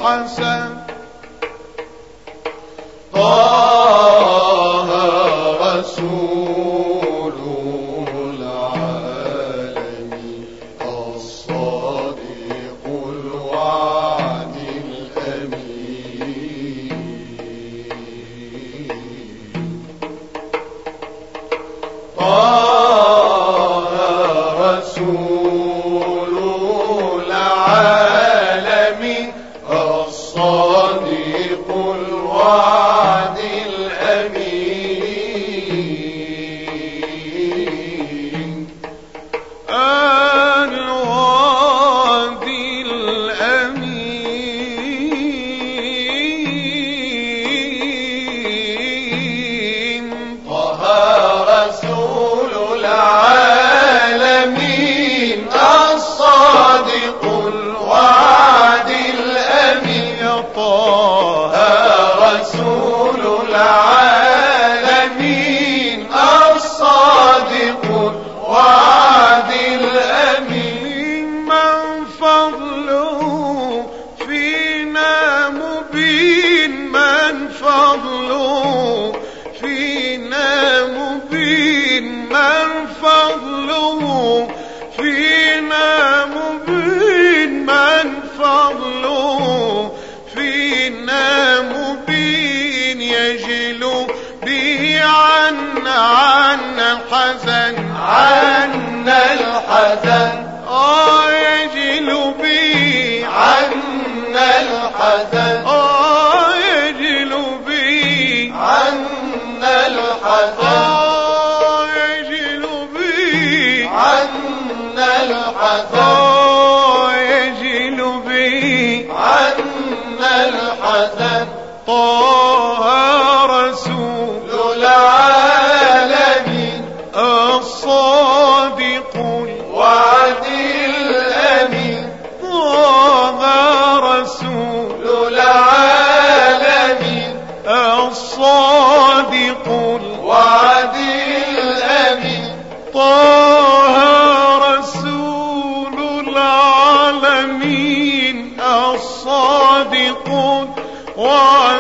الحسن طه رسول العالمين الصادق الوعد الأمين طه رسول العالمين الصادق الوعد الأمين الوعد الأمين طه رسول العالمين الصادق الوعد الأمين يا طه رسول العالمين الصادق الوعد الأمين من فضله فينا مبين من فضله فينا مبين من فضله فينا مبين من فضله فينا مبين يجلو به عنا الحزن عنا الحزن يجلو به عنا الحزن يجلو به عنا الحزن يجلو به عنا الحزن يجلو به عنا الحزن طه رسول العالمين الصادق الوعد الأمين طه رسول العالمين الصادق الوعد الأمين طه رسول العالمين الصادق